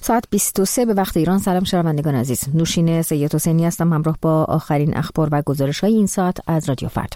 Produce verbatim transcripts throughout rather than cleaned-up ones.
ساعت بیست و سه به وقت ایران. سلام شنوندگان عزیز، نوشین سید حسینی هستم همراه با آخرین اخبار و گزارش‌های این ساعت از رادیو فردا.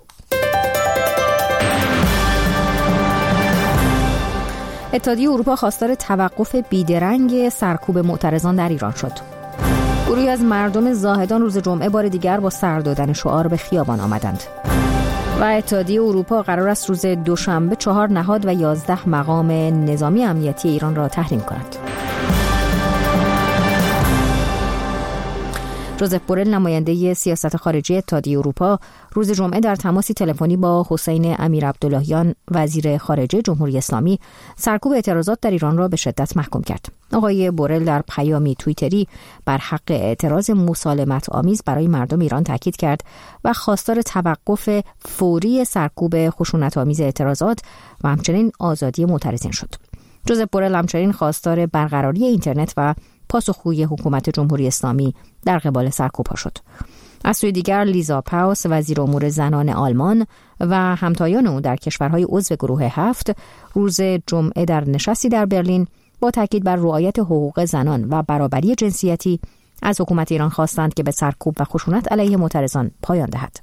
اتحادیه اروپا خواستار توقف بیدرنگ سرکوب معترضان در ایران شد. گروهی از مردم زاهدان روز جمعه بار دیگر با سر دادن شعار به خیابان آمدند. و اتحادیه اروپا قرار است روز دوشنبه چهار نهاد و یازده مقام نظامی امنیتی ایران را تحریم کند. جوزف بورل نماینده سیاست خارجی اتحادیه اروپا روز جمعه در تماسی تلفنی با حسین امیرعبداللهیان وزیر خارجه جمهوری اسلامی سرکوب اعتراضات در ایران را به شدت محکوم کرد. آقای بورل در پیامی توییتری بر حق اعتراض مسالمت آمیز برای مردم ایران تاکید کرد و خواستار توقف فوری سرکوب خشونت آمیز اعتراضات و همچنین آزادی معترضین شد. جوزف بورل همچنین خواستار برقراری اینترنت و پاسخگویی حکومت جمهوری اسلامی در قبال سرکوب‌ها شد. از سوی دیگر لیزا پاوس وزیر امور زنان آلمان و همتایان او در کشورهای عضو گروه هفت روز جمعه در نشستی در برلین با تاکید بر رعایت حقوق زنان و برابری جنسیتی از حکومت ایران خواستند که به سرکوب و خشونت علیه معترضان پایان دهد.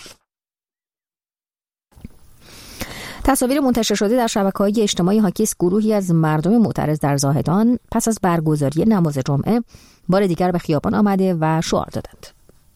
تصاویر منتشر شده در شبکه‌های اجتماعی حاکی است گروهی از مردم معترض در زاهدان پس از برگزاری نماز جمعه بار دیگر به خیابان آمده و شعار دادند.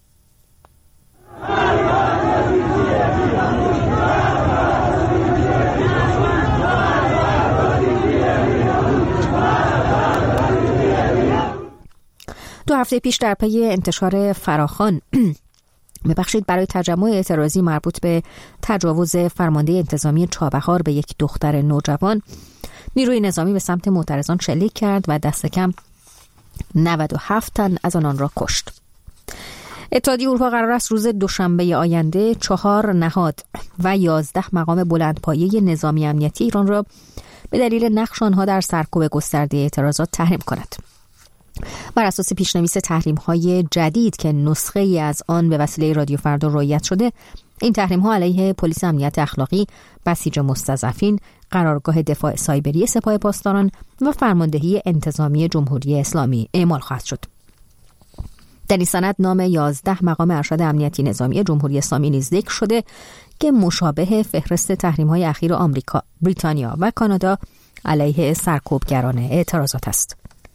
دو هفته پیش در پی انتشار فراخوان ببخشید برای تجمع اعتراضی مربوط به تجاوز فرمانده انتظامی چابهار به یک دختر نوجوان، نیروی نظامی به سمت معترضان شلیک کرد و دست کم نود و هفت تن از آنان را کشت. اتحادیه اروپا قرار است روز دوشنبه آینده چهار نهاد و یازده مقام بلندپایه نظامی امنیتی ایران را به دلیل نقش آنها در سرکوب گسترده اعتراضات تحریم کند. بر اساس پیشنویس تحریم‌های جدید که نسخه ای از آن به وسیله رادیو فردا رعایت شده، این تحریم‌ها علیه پلیس امنیت اخلاقی، بسیج مستضعفین، قرارگاه دفاع سایبری سپاه پاسداران و فرماندهی انتظامی جمهوری اسلامی اعمال خواهد شد. در این سند نام یازده مقام ارشد امنیتی نظامی جمهوری اسلامی نیز ذکر شده که مشابه فهرست تحریم‌های اخیر آمریکا، بریتانیا و کانادا علیه سرکوبگران اعتراضات است.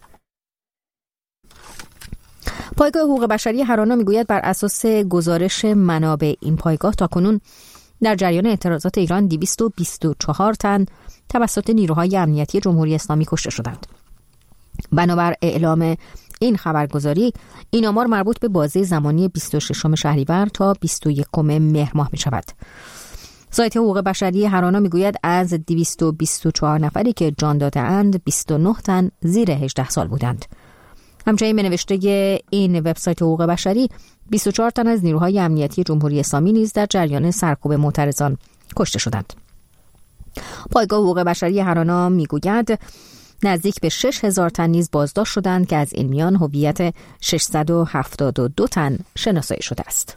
پایگاه حقوق بشری هرانا میگوید بر اساس گزارش منابع این پایگاه تاکنون در جریان اعتراضات ایران دویست و بیست و چهار تن توسط نیروهای امنیتی جمهوری اسلامی کشته شدند. بنابر اعلام این خبرگزاری، این آمار مربوط به بازه زمانی بیست و ششم شهریور تا بیست و یکم مهر ماه می شود. سایت حقوق بشری هرانا میگوید از دویست و بیست و چهار نفری که جان داده‌اند بیست و نه تن زیر هجده سال بودند. همچنین به نوشته این وبسایت حقوق بشری بیست و چهار تن از نیروهای امنیتی جمهوری اسلامی نیز در جریان سرکوب معترضان کشته شدند. پایگاه حقوق بشری هرانا میگوید نزدیک به شش هزار تن نیز بازداشت شدند که از این میان هویت ششصد و هفتاد و دو تن شناسایی شده است.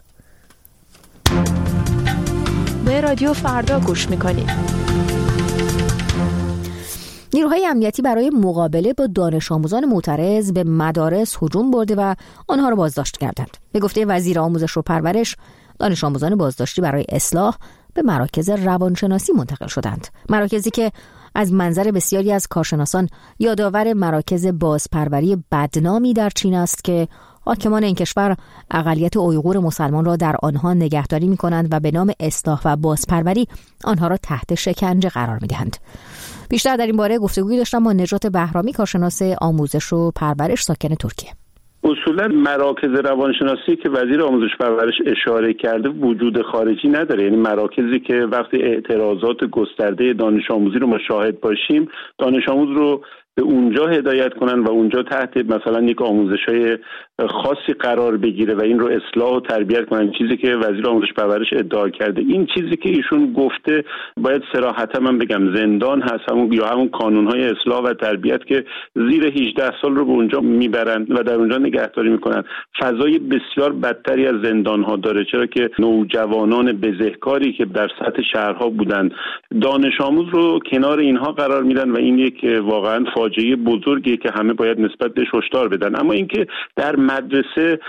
به رادیو فردا گوش میکنید. نیروهای امنیتی برای مقابله با دانش آموزان معترض به مدارس هجوم برده و آنها را بازداشت کردند. به گفته وزیر آموزش و پرورش، دانش آموزان بازداشتی برای اصلاح به مراکز روانشناسی منتقل شدند. مراکزی که از منظر بسیاری از کارشناسان یادآور مراکز بازپروری بدنامی در چین است که حاکمان این کشور اقلیت اویغور مسلمان را در آنها نگهداری می‌کنند و به نام اصلاح و بازپروری آنها را تحت شکنجه قرار می‌دهند. بیشتر در این باره گفتگوی داشتم با نجات بهرامی، کارشناس آموزش و پرورش ساکن ترکیه. اصولا مراکز روانشناسی که وزیر آموزش و پرورش اشاره کرده وجود خارجی نداره، یعنی مراکزی که وقتی اعتراضات گسترده دانش آموزی رو ما شاهد باشیم، دانش آموز رو به اونجا هدایت کنن و اونجا تحت مثلا یک آموزش‌های خاصی قرار بگیره و این رو اصلاح و تربیت کنن، چیزی که وزیر آموزش پرورش ادعا کرده. این چیزی که ایشون گفته باید صراحتا من بگم زندان هست، همون یا همون کانون‌های اصلاح و تربیت که زیر هجده سال رو به اونجا میبرند و در اونجا نگهداری میکنن. فضای بسیار بدتری از زندان‌ها داره، چرا که نوجوانان بزهکاری که در سطح شهرها بودن دانش آموز رو کنار اینها قرار میدن و این یک واقعا فاجعه بزرگی که همه باید نسبت بهش هشدار بدن. اما اینکه در مدرسه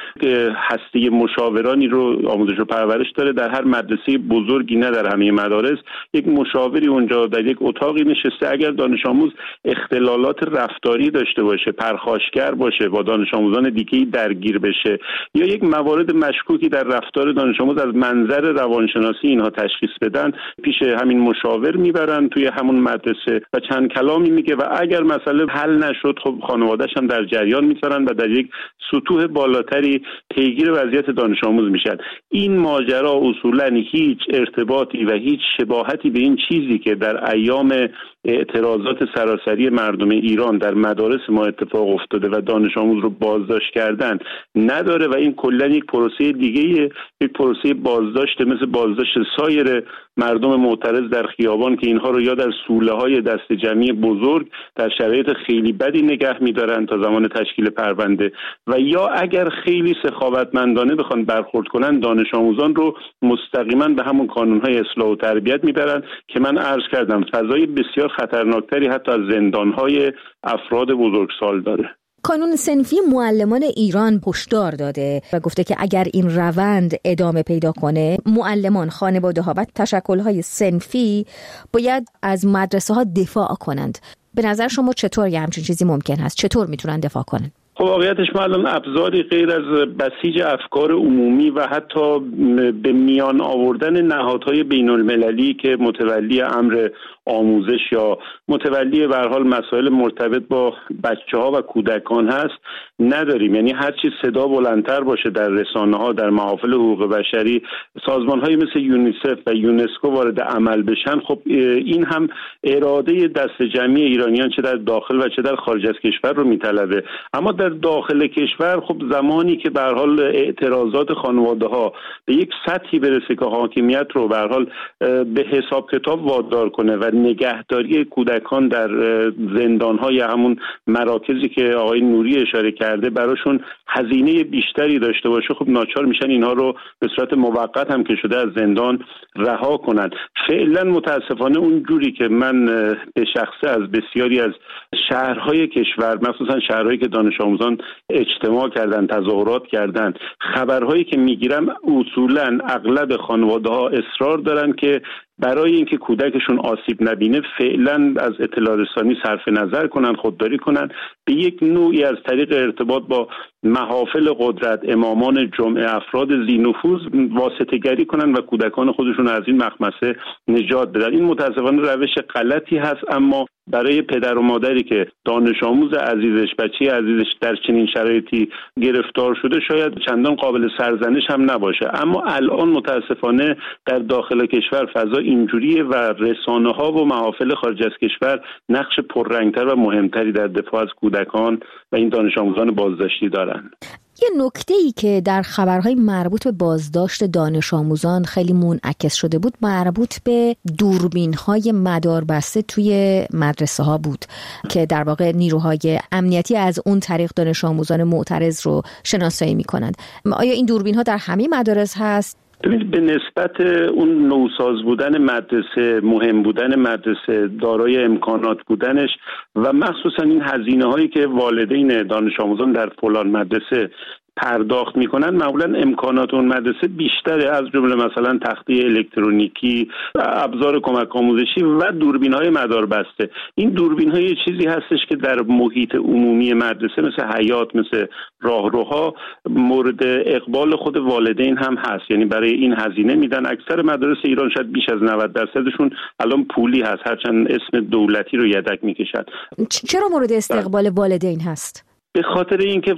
هسته مشاورانی رو آموزش و پرورش داره، در هر مدرسه بزرگی نه در همه مدارس یک مشاوری اونجا در یک اتاقی نشسته، اگر دانش آموز اختلالات رفتاری داشته باشه، پرخاشگر باشه، با دانش آموزان دیگه‌ای درگیر بشه یا یک موارد مشکوکی در رفتار دانش آموز از منظر روانشناسی اینها تشخیص بدن، پیش همین مشاور میبرن توی همون مدرسه و چند کلامی میگه و اگر مسئله حل نشد خب خانواده‌اش هم در جریان میذارن و در یک سطوح بالاتری پیگیر وضعیت دانش آموز میشن. این ماجرا اصولاً هیچ ارتباطی و هیچ شباهتی به این چیزی که در ایام اعتراضات سراسری مردم ایران در مدارس ما اتفاق افتاده و دانش آموز رو بازداشت کردن نداره و این کلاً یک پروسه دیگه، یک پروسه بازداشت مثل بازداشت سایر مردم معترض در خیابان که اینها رو یا در سوله‌های دست جمعی بزرگ در شرایط خیلی بدی نگه می‌دارن تا زمان تشکیل پرونده و یا اگر خیلی سخاوتمندانه بخوان برخورد کنن دانش آموزان رو مستقیما به همون کانون‌های اصلاح و تربیت میبرن که من عرض کردم فضای بسیار خطرناکتری حتی از زندان‌های افراد بزرگسال داره. کانون صنفی معلمان ایران هشدار داده و گفته که اگر این روند ادامه پیدا کنه معلمان، خانواده‌ها و تشکل‌های صنفی باید از مدرسه‌ها دفاع کنند. به نظر شما چطور یه همچین چیزی ممکن هست؟ چطور میتونن دفاع کنن؟ خب واقعیتش ما الان ابزاری غیر از بسیج افکار عمومی و حتی به میان آوردن نهادهای بین المللی که متولی امر آموزش یا متولی به هر حال مسائل مرتبط با بچه‌ها و کودکان هست نداریم. یعنی هر چی صدا بلندتر باشه در رسانه‌ها، در محافل حقوق بشری، سازمان‌های مثل یونیسف و یونسکو وارد عمل بشن، خب این هم اراده دست جمعی ایرانیان چه در داخل و چه در خارج از کشور رو میطلبه. اما در داخل کشور خب زمانی که به هر حال اعتراضات خانواده‌ها به یک سطحی برسه که حاکمیت رو به هر حال به حساب کتاب وادار کنه و نگهداری کودکان در زندان‌های همون مراکزی که آقای نوری اشاره کرده براشون هزینه بیشتری داشته باشه، خب ناچار میشن اینها رو به صورت موقت هم که شده از زندان رها کنند. فعلا متاسفانه اون جوری که من به شخصه از بسیاری از شهرهای کشور، مخصوصا شهرهایی که دانش آموزان اجتماع کردن، تظاهرات کردن، خبرهایی که میگیرم اصولا اغلب خانواده‌ها اصرار دارن که برای اینکه کودکشون آسیب نبینه فعلا از اطلاع رسانی صرف نظر کنن، خودداری کنن، به یک نوعی از طریق ارتباط با محافل قدرت، امامان جمعه، افراد ذی نفوذ واسطه‌گری کنن و کودکان خودشون از این مخمسه نجات بدن. این متاسفانه روش غلطی هست، اما برای پدر و مادری که دانش آموز عزیزش، بچه عزیزش در چنین شرایطی گرفتار شده شاید چندان قابل سرزنش هم نباشه. اما الان متاسفانه در داخل کشور فضا اینجوریه و رسانه‌ها و محافل خارج از کشور نقش پررنگتر و مهمتری در دفاع از کودکان و این دانش آموزان بازداشتی دارن. یه نکته‌ای که در خبرهای مربوط به بازداشت دانش آموزان خیلی منعکس شده بود مربوط به دوربین‌های مداربسته توی مدرسه ها بود که در واقع نیروهای امنیتی از اون طریق دانش آموزان معترض رو شناسایی می‌کنند. آیا این دوربین‌ها در همه مدارس هست؟ ببینید به نسبت اون نوساز بودن مدرسه، مهم بودن مدرسه، دارای امکانات بودنش و مخصوصا این هزینه هایی که والدین دانش آموزان در فلان مدرسه پرداخت میکنن، معمولا امکانات اون مدرسه بیشتره، از جمله مثلا تخته الکترونیکی، ابزار کمک آموزشی و دوربین های مداربسته. این دوربین های چیزی هستش که در محیط عمومی مدرسه مثل حیاط، مثل راهروها مورد اقبال خود والدین هم هست، یعنی برای این هزینه میدن. اکثر مدارس ایران شاید بیش از نود درصدشون الان پولی هست، هرچند اسم دولتی رو یدک میکشن. چرا مورد استقبال والدین هست؟ به خاطر اینکه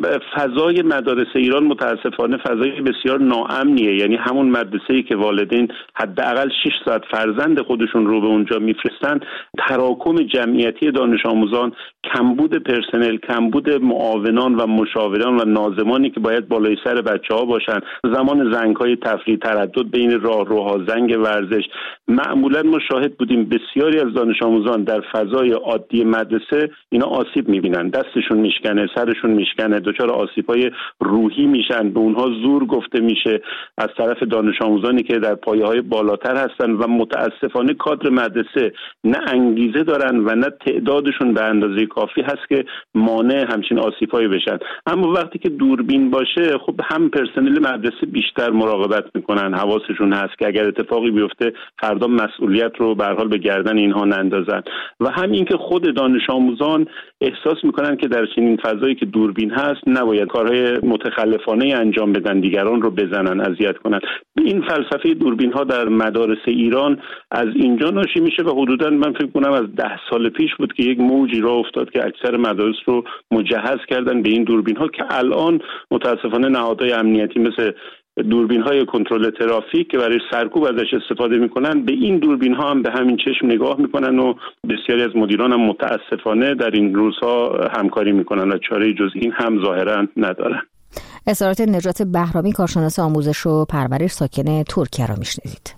فضای مدارس ایران متاسفانه فضای بسیار ناامنیه. یعنی همون مدرسه‌ای که والدین حداقل شش ساعت فرزند خودشون رو به اونجا میفرستن، تراکم جمعیتی دانش آموزان، کمبود پرسنل، کمبود معاونان و مشاوران و ناظمانی که باید بالای سر بچه‌ها باشن، زمان زنگ‌های تفریح، تردد بین راهروها، زنگ ورزش، معمولا ما شاهد بودیم بسیاری از دانش آموزان در فضای عادی مدرسه اینا آسیب می‌بینن، دستشون میشکنه، میزنه، سرشون میشکنه، دچار آسیب‌های روحی میشن، به اونها زور گفته میشه از طرف دانش آموزانی که در پایه‌های بالاتر هستن و متاسفانه کادر مدرسه نه انگیزه دارن و نه تعدادشون به اندازه کافی هست که مانع همچین آسیب‌هایی بشن. اما وقتی که دوربین باشه خب هم پرسنل مدرسه بیشتر مراقبت میکنن، حواسشون هست که اگر اتفاقی بیفته فردا مسئولیت رو به هر حال به گردن اینها نندازن و همین که خود دانش آموزان احساس میکنن که در چنین فضایی که دوربین هست نباید کارهای متخلفانه انجام بدن، دیگران رو بزنن، اذیت کنن. این فلسفه دوربین ها در مدارس ایران از اینجا ناشی میشه و حدوداً من فکر کنم از ده سال پیش بود که یک موجی راه افتاد که اکثر مدارس رو مجهز کردن به این دوربین ها که الان متاسفانه نهادهای امنیتی مثل دوربین های کنترل ترافیک که برای سرکوب ازش استفاده میکنن به این دوربین ها هم به همین چشم نگاه میکنن و بسیاری از مدیران هم متاسفانه در این روزها همکاری میکنن و چاره جز این هم ظاهرا ندارن. اظهارات نجات بهرامی، کارشناس آموزش و پرورش ساکن ترکیه را میشنیدید.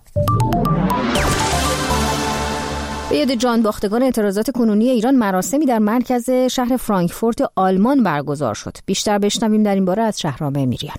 به یاد جانباختگان اعتراضات کنونی ایران مراسمی در مرکز شهر فرانکفورت آلمان برگزار شد. بیشتر بشنویم در این باره از شهرام میریان.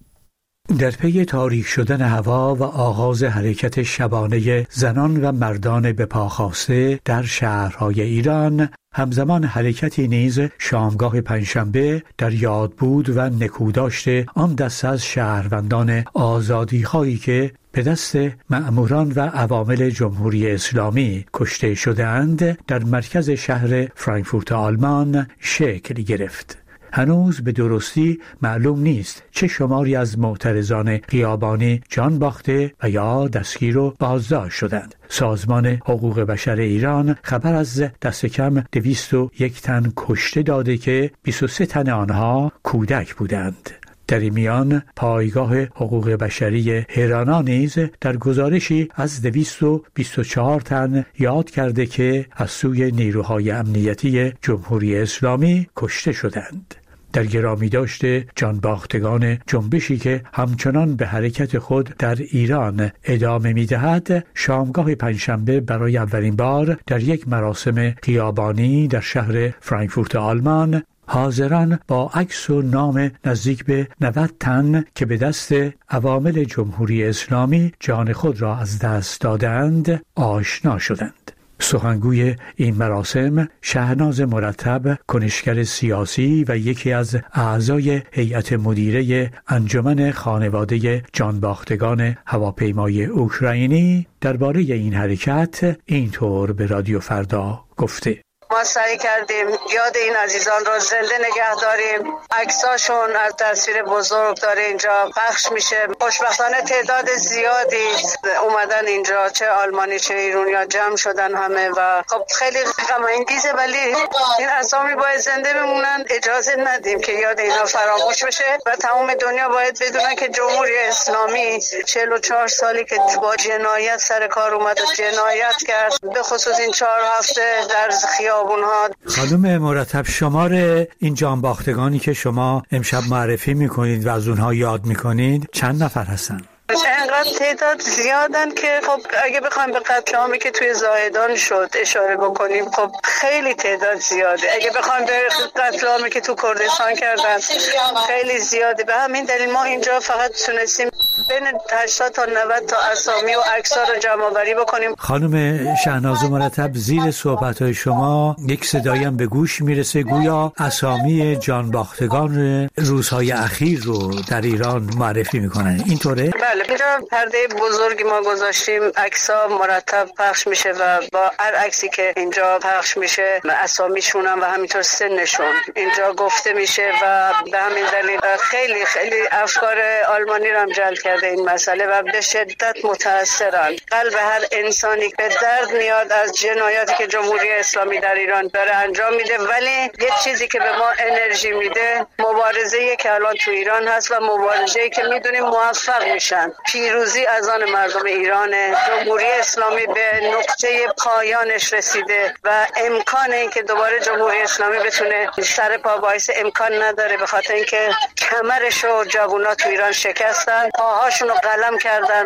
در پی تاریک شدن هوا و آغاز حرکت شبانه زنان و مردان به پا خاسته در شهرهای ایران، همزمان حرکتی نیز شامگاه پنجشنبه در یاد بود و نکوداشت آن دسته از شهروندان آزادی‌خواهی که به دست مأموران و عوامل جمهوری اسلامی کشته شده‌اند در مرکز شهر فرانکفورت آلمان شکل گرفت. هنوز به درستی معلوم نیست چه شماری از معترضان خیابانی جان باخته و یا دستگیر و بازداشت شدند. سازمان حقوق بشر ایران خبر از دست کم دویست و یک تن کشته داده که بیست و سه تن آنها کودک بودند. در این میان پایگاه حقوق بشری هرانا نیز در گزارشی از دویست و بیست و چهار تن یاد کرده که از سوی نیروهای امنیتی جمهوری اسلامی کشته شدند. در گرامی داشته جانباختگان جنبشی که همچنان به حرکت خود در ایران ادامه می‌دهد، شامگاه پنجشنبه برای اولین بار در یک مراسم خیابانی در شهر فرانکفورت آلمان حاضران با عکس و نام نزدیک به نود تن که به دست عوامل جمهوری اسلامی جان خود را از دست دادند آشنا شدند. سخنگوی این مراسم شهناز مرتب، کنشگر سیاسی و یکی از اعضای هیئت مدیره انجمن خانواده جانباختگان هواپیمای اوکراینی، درباره این حرکت اینطور به رادیو فردا گفته: ما سعی کردیم یاد این عزیزان را زنده نگه داریم. عکساشون از تصویر بزرگ داره اینجا پخش میشه. خوشبختانه تعداد زیادی اومدن اینجا، چه آلمانی چه ایرانی جمع شدن همه و خب خیلی غم انگیزه، ولی این اسامی باید زنده بمونن. اجازه ندیم که یاد اینا فراموش بشه و تمام دنیا باید بدونن که جمهوری اسلامی چهل و چهار سالی که با جنایت سر کار اومد و جنایت کرد، به خصوص این چهار هفته در خیابون. خانم مرتب، شمار این جانباختگانی که شما امشب معرفی میکنید و از اونها یاد میکنید چند نفر هستن؟ انقدر تعداد زیادن که خب اگه بخوایم به قتل عامی که توی زاهدان شد اشاره بکنیم خب خیلی تعداد زیاده. اگه بخوایم به قتل عامی که تو کردستان کردن خیلی زیاده. به همین دلیل ما اینجا فقط تونستیم بین هشتاد تا نود تا اسامی و عکس‌ها رو جمع آوری بکنیم. خانم شهناز مرتب، زیر صحبت‌های شما یک صدایی هم به گوش میرسه گویا اسامی جانباختگان روزهای اخیر رو در ایران معرفی میکنن، اینطوره؟ بله، اینجا پرده بزرگی ما گذاشتیم، عکس‌ها مرتب پخش میشه و با هر عکسی که اینجا پخش میشه اسامیشون هم و همینطور سنشون اینجا گفته میشه و به همین دلیل خیلی خیلی افکار آلمانی رو هم جلب کرده این مسئله و به شدت متاثرن. قلب هر انسانی به درد میاد از جنایاتی که جمهوری اسلامی در ایران داره انجام میده، ولی یه چیزی که به ما انرژی میده مبارزه‌ای که الان تو ایران هست و مبارزه‌ای که میدونیم موفق میشن. پیروزی از آن مردم ایران. جمهوری اسلامی به نقطه پایانش رسیده و امکان این که دوباره جمهوری اسلامی بتونه سر پا وایس امکان نداره، به خاطر اینکه کمرش و جوونا تو ایران شکستن، پاهاشون رو قلم کردن.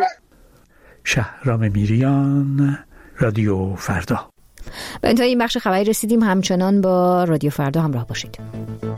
شهرام میریان، رادیو فردا. به انتهای این بخش خبری رسیدیم. همچنان با رادیو فردا همراه باشید.